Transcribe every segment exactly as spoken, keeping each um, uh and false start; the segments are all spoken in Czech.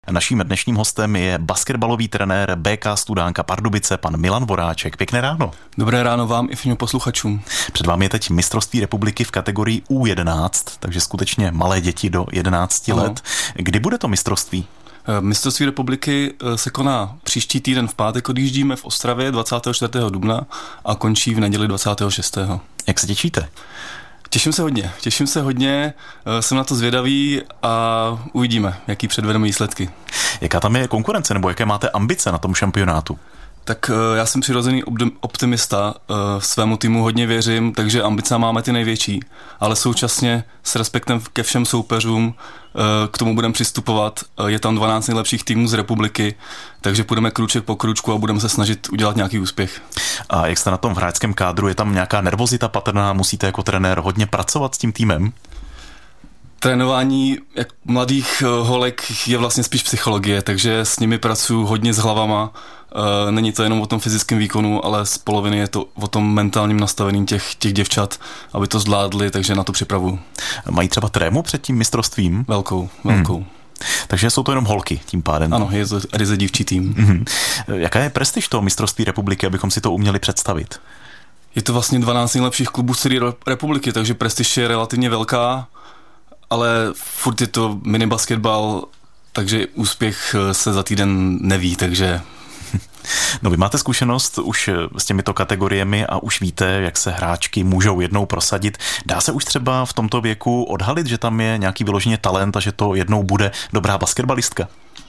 Naším dnešním hostem je basketbalový trenér bé ká Studánka Pardubice, pan Milan Voráček. Pěkné ráno. Dobré ráno vám i všem posluchačům. Před vámi je teď mistrovství republiky v kategorii U jedenáct, takže skutečně malé děti do jedenácti ano. let. Kdy bude to mistrovství? Mistrovství republiky se koná příští týden v pátek, odjíždíme v Ostravě dvacátého čtvrtého dubna a končí v neděli dvacátého šestého Jak se těšíte? Těším se hodně, těším se hodně, jsem na to zvědavý a uvidíme, jaký předvedeme výsledky. Jaká tam je konkurence, nebo jaké máte ambice na tom šampionátu? Tak já jsem přirozený optimista, svému týmu hodně věřím, takže ambice máme ty největší, ale současně s respektem ke všem soupeřům k tomu budeme přistupovat. Je tam dvanáct nejlepších týmů z republiky, takže půjdeme krůček po krůčku a budeme se snažit udělat nějaký úspěch. A jak jste na tom v hráčském kádru? Je tam nějaká nervozita patrná? Musíte jako trenér hodně pracovat s tím týmem? Trénování jak mladých holek je vlastně spíš psychologie, takže s nimi pracuji hodně s hlavama. Není to jenom o tom fyzickém výkonu, ale z poloviny je to o tom mentálním nastavení těch, těch děvčat, aby to zvládli, takže na to připravuju. Mají třeba trému před tím mistrovstvím? Velkou, velkou. Hmm. Takže jsou to jenom holky tím pádem? Ano, je to ryze dívčí tým. Hmm. Jaká je prestiž toho mistrovství republiky, abychom si to uměli představit? Je to vlastně dvanáct nejlepších klubů z celé republiky, takže prestiž je relativně velká, ale furt je to minibasketbal, takže úspěch se za týden neví, takže... No, vy máte zkušenost už s těmito kategoriemi a už víte, jak se hráčky můžou jednou prosadit. Dá se už třeba v tomto věku odhalit, že tam je nějaký vyloženě talent a že to jednou bude dobrá basketbalistka?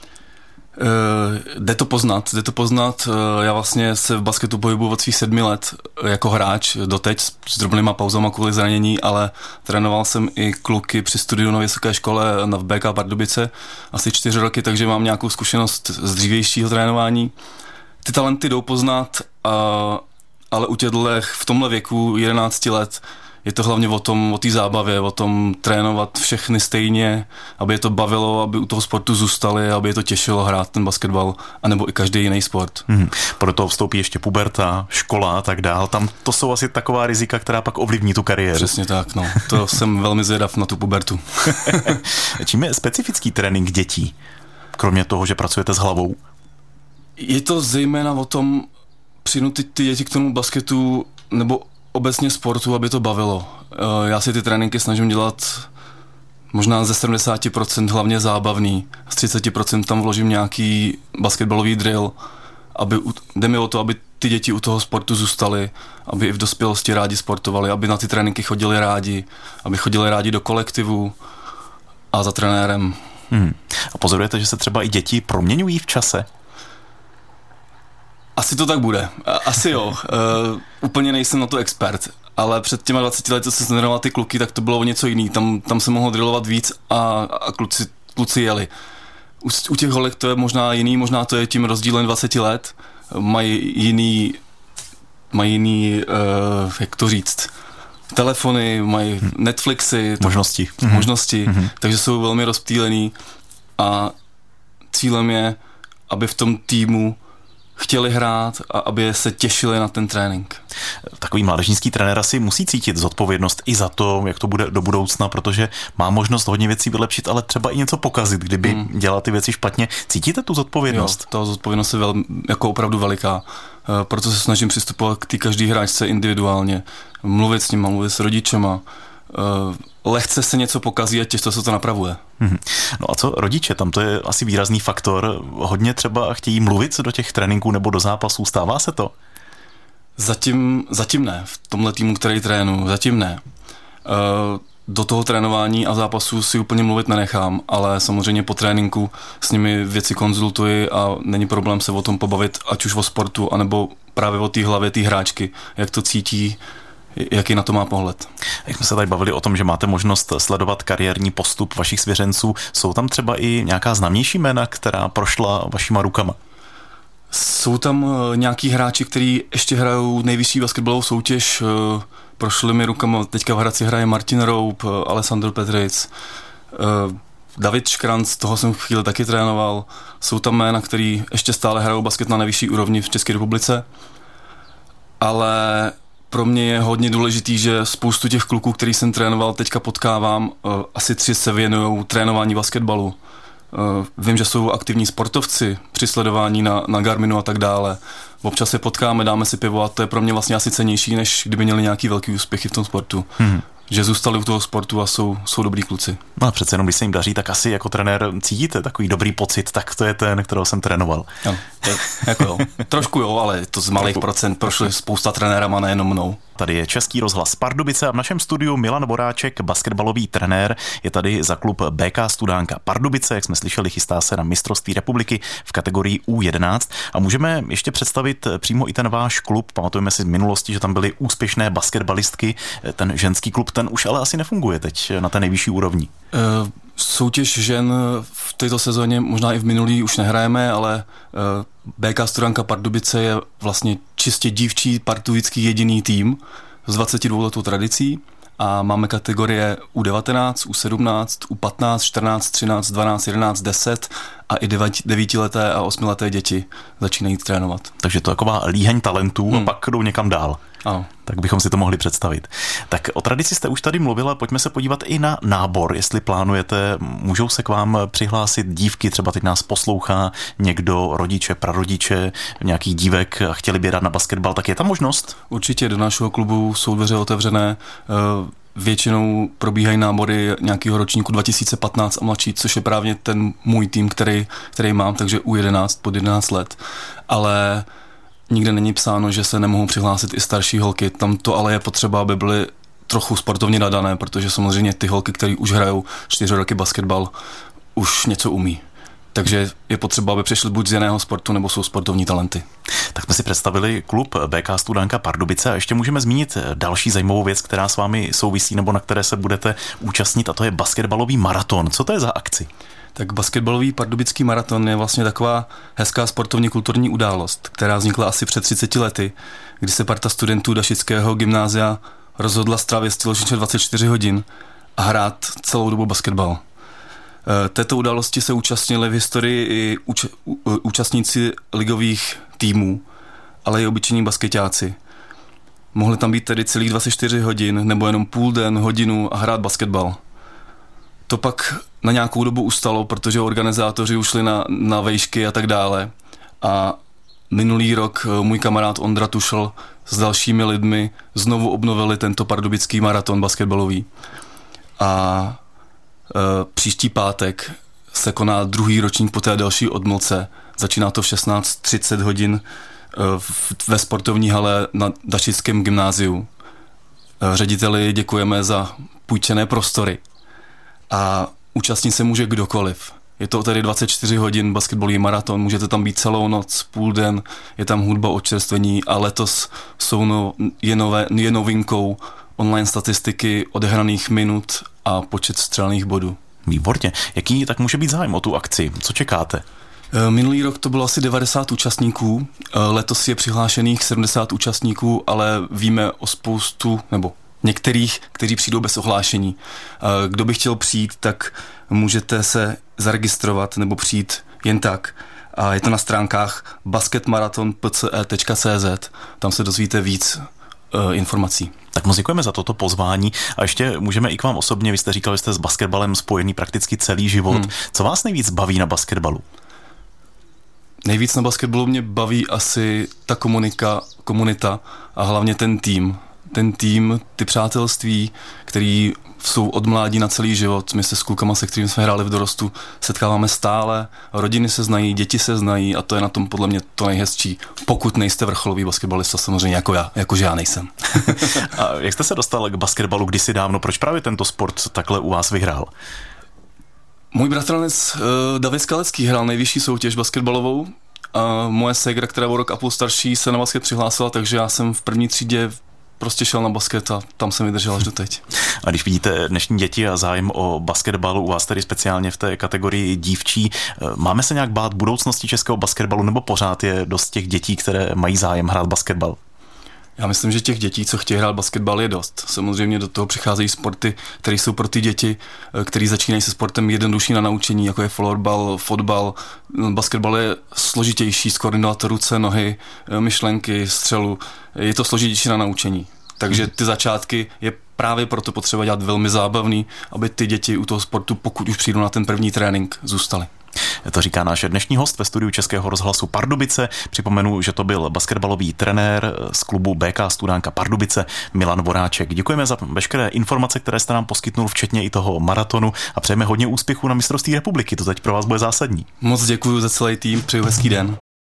Uh, jde to poznat, jde to poznat. Uh, já vlastně se v basketu pohybuji od svých sedmi let jako hráč doteď s drobnýma pauzama kvůli zranění, ale trénoval jsem i kluky při studiu na vysoké škole na v bé ká Pardubice asi čtyři roky, takže mám nějakou zkušenost z dřívějšího trénování. Ty talenty jdou poznat, uh, ale u těchto v tomhle věku jedenácti let je to hlavně o tom, o té zábavě, o tom trénovat všechny stejně, aby je to bavilo, aby u toho sportu zůstali, aby je to těšilo hrát ten basketbal, anebo i každý jiný sport. Hmm. Proto vstoupí ještě puberta, škola a tak dál. Tam to jsou asi taková rizika, která pak ovlivní tu kariéru. Přesně tak, no. To jsem velmi zvědav na tu pubertu. Čím je specifický trénink dětí? Kromě toho, že pracujete s hlavou? Je to zejména o tom přinutit ty děti k tomu basketu, nebo obecně sportu, aby to bavilo. Já si ty tréninky snažím dělat možná ze sedmdesát procent hlavně zábavný. Z třicet procent tam vložím nějaký basketbalový drill. Aby, jde mi o to, aby ty děti u toho sportu zůstaly, aby i v dospělosti rádi sportovali, aby na ty tréninky chodili rádi, aby chodili rádi do kolektivu a za trenérem. Hmm. A pozorujete, že se třeba i děti proměňují v čase? Asi to tak bude. Asi jo. Uh, úplně nejsem na to expert, ale před těma dvaceti lety, co jsem trénoval ty kluky, tak to bylo o něco jiný. Tam, tam se mohlo drillovat víc a, a kluci, kluci jeli. U, u těch holek to je možná jiný, možná to je tím rozdílem dvaceti let. Mají jiný, mají jiný, uh, jak to říct, telefony, mají Netflixy, možnosti, to, možnosti mm-hmm. takže jsou velmi rozptýlený a cílem je, aby v tom týmu chtěli hrát a aby se těšili na ten trénink. Takový mládežnický trenér asi musí cítit zodpovědnost i za to, jak to bude do budoucna, protože má možnost hodně věcí vylepšit, ale třeba i něco pokazit, kdyby hmm. dělal ty věci špatně. Cítíte tu zodpovědnost? Jo, ta zodpovědnost je vel, jako opravdu veliká. Proto se snažím přistupovat k té každý hráčce individuálně. Mluvit s nima, mluvit s rodičema. Lehce se něco pokazí a těžko se to napravuje. Hmm. No a co rodiče? Tam to je asi výrazný faktor. Hodně třeba chtějí mluvit do těch tréninků nebo do zápasů. Stává se to? Zatím, zatím ne. V tomhle týmu, který trénuju, zatím ne. Do toho trénování a zápasů si úplně mluvit nenechám, ale samozřejmě po tréninku s nimi věci konzultuji a není problém se o tom pobavit, ať už o sportu, anebo právě o té hlavě té hráčky, jak to cítí, jaký na to má pohled. Jak jsme se tady bavili o tom, že máte možnost sledovat kariérní postup vašich svěřenců, jsou tam třeba i nějaká známější jména, která prošla vašima rukama? Jsou tam nějaký hráči, kteří ještě hrajou nejvyšší basketbalovou soutěž, prošli mi rukama, teďka v Hradci hraje Martin Roup, Alessandro Petric, David Škranc, toho jsem chvíli taky trénoval. Jsou tam jména, který ještě stále hrajou basket na nejvyšší úrovni v České republice, ale pro mě je hodně důležitý, že spoustu těch kluků, který jsem trénoval, teďka potkávám, asi tři se věnují trénování basketbalu. Vím, že jsou aktivní sportovci při sledování na, na Garminu a tak dále. Občas se potkáme, dáme si pivo a to je pro mě vlastně asi cennější, než kdyby měli nějaký velký úspěchy v tom sportu. Hmm. Že zůstali u toho sportu a jsou, jsou dobrý kluci. No a přece jenom, když se jim daří, tak asi jako trenér cítíte takový dobrý pocit, tak to je ten, kterého jsem trénoval. Jo, je, jako jo. Trošku jo, ale je to z malých procent, prošli spousta trenérama, nejenom mnou. Tady je Český rozhlas Pardubice a v našem studiu Milan Boráček, basketbalový trenér, je tady za klub bé ká Studánka Pardubice, jak jsme slyšeli, chystá se na mistrovství republiky v kategorii U jedenáct a můžeme ještě představit přímo i ten váš klub. Pamatujeme si z minulosti, že tam byly úspěšné basketbalistky, ten ženský klub, ten už ale asi nefunguje teď na té nejvyšší úrovni. Uh, soutěž žen v této sezóně, možná i v minulý už nehrajeme, ale uh, bé ká Studánka Pardubice je vlastně čistě dívčí pardubický jediný tým s dvacetidvouletou tradicí a máme kategorie U devatenáct, U sedmnáct, U patnáct, čtrnáct, třináct, dvanáct, jedenáct, deset a i devítileté a osmileté děti začínají trénovat. Takže to je taková líheň talentů hmm. a pak jdou někam dál. Ano. Tak bychom si to mohli představit. Tak o tradici jste už tady mluvila, pojďme se podívat i na nábor, jestli plánujete, můžou se k vám přihlásit dívky, třeba teď nás poslouchá někdo, rodiče, prarodiče, nějakých dívek a chtěli by hrát na basketbal, tak je tam možnost? Určitě, do našeho klubu jsou dveře otevřené, většinou probíhají nábory nějakého ročníku dva tisíce patnáct a mladší, což je právě ten můj tým, který, který mám, takže U jedenáct pod jedenáct let, ale nikde není psáno, že se nemohou přihlásit i starší holky, tam to ale je potřeba, aby byly trochu sportovně nadané, protože samozřejmě ty holky, které už hrajou čtyři roky basketbal, už něco umí. Takže je potřeba, aby přišli buď z jiného sportu, nebo jsou sportovní talenty. Tak jsme si představili klub bé ká Studánka Pardubice a ještě můžeme zmínit další zajímavou věc, která s vámi souvisí, nebo na které se budete účastnit, a to je basketbalový maraton. Co to je za akci? Tak basketbalový pardubický maraton je vlastně taková hezká sportovně kulturní událost, která vznikla asi před třiceti lety, kdy se parta studentů Dašického gymnázia rozhodla strávit tělocvičně dvacet čtyři hodin a hrát celou dobu basketbal. Této události se účastnili v historii i úč- účastníci ligových týmů, ale i obyčejní basketáci. Mohli tam být tedy celých dvacet čtyři hodin nebo jenom půl den, hodinu a hrát basketbal. To pak na nějakou dobu ustalo, protože organizátoři ušli na, na vejšky a tak dále. A minulý rok můj kamarád Ondra Tušl s dalšími lidmi znovu obnovili tento pardubický maraton basketbalový. A e, příští pátek se koná druhý ročník po té další odmlce. Začíná to v šestnáct třicet hodin e, v, ve sportovní hale na Dašickém gymnáziu. E, řediteli děkujeme za půjčené prostory. A účastnit se může kdokoliv. Je to tedy dvacet čtyři hodin basketbalový maraton, můžete tam být celou noc, půl den, je tam hudba, odčerstvení a letos jsou no, je, nové, je novinkou online statistiky odehraných minut a počet střelných bodů. Výborně. Jaký tak může být zájem o tu akci? Co čekáte? Minulý rok to bylo asi devadesát účastníků, letos je přihlášených sedmdesát účastníků, ale víme o spoustu, nebo některých, kteří přijdou bez ohlášení. Kdo by chtěl přijít, tak můžete se zaregistrovat nebo přijít jen tak. A je to na stránkách basketmaraton tečka p c e tečka c z. Tam se dozvíte víc uh, informací. Tak moc děkujeme za toto pozvání a ještě můžeme i k vám osobně, vy jste říkal, že jste s basketbalem spojený prakticky celý život. Hmm. Co vás nejvíc baví na basketbalu? Nejvíc na basketbalu mě baví asi ta komunika, komunita a hlavně ten tým. Ten tým, ty přátelství, který jsou od mládí na celý život. My se s klukama, se kterými jsme hráli v dorostu, setkáváme stále, rodiny se znají, děti se znají a to je na tom podle mě to nejhezčí. Pokud nejste vrcholový basketbalista, samozřejmě jako já, jakože já nejsem. A jak jste se dostal k basketbalu kdysi dávno? Proč právě tento sport takhle u vás vyhrál? Můj bratranec uh, David Skalecký hrál nejvyšší soutěž basketbalovou a moje ségra, která byl rok a půl starší, se na basket přihlásila, takže já jsem v první třídě prostě šel na basket a tam jsem vydržel až doteď. A když vidíte dnešní děti a zájem o basketbalu, u vás tedy speciálně v té kategorii dívčí, máme se nějak bát budoucnosti českého basketbalu, nebo pořád je dost těch dětí, které mají zájem hrát basketbal? Já myslím, že těch dětí, co chtějí hrát basketbal, je dost. Samozřejmě do toho přicházejí sporty, které jsou pro ty děti, které začínají se sportem jednodušší na naučení, jako je florbal, fotbal. Basketbal je složitější, skoordinovat ruce, nohy, myšlenky, střelu. Je to složitější na naučení. Takže ty začátky je právě proto potřeba dělat velmi zábavný, aby ty děti u toho sportu, pokud už přijdou na ten první trénink, zůstaly. To říká náš dnešní host ve studiu Českého rozhlasu Pardubice. Připomenu, že to byl basketbalový trenér z klubu B K Studánka Pardubice Milan Voráček. Děkujeme za veškeré informace, které jste nám poskytnul, včetně i toho maratonu, a přejeme hodně úspěchů na mistrovství republiky. To teď pro vás bude zásadní. Moc děkuji za celý tým, přeju hezký den.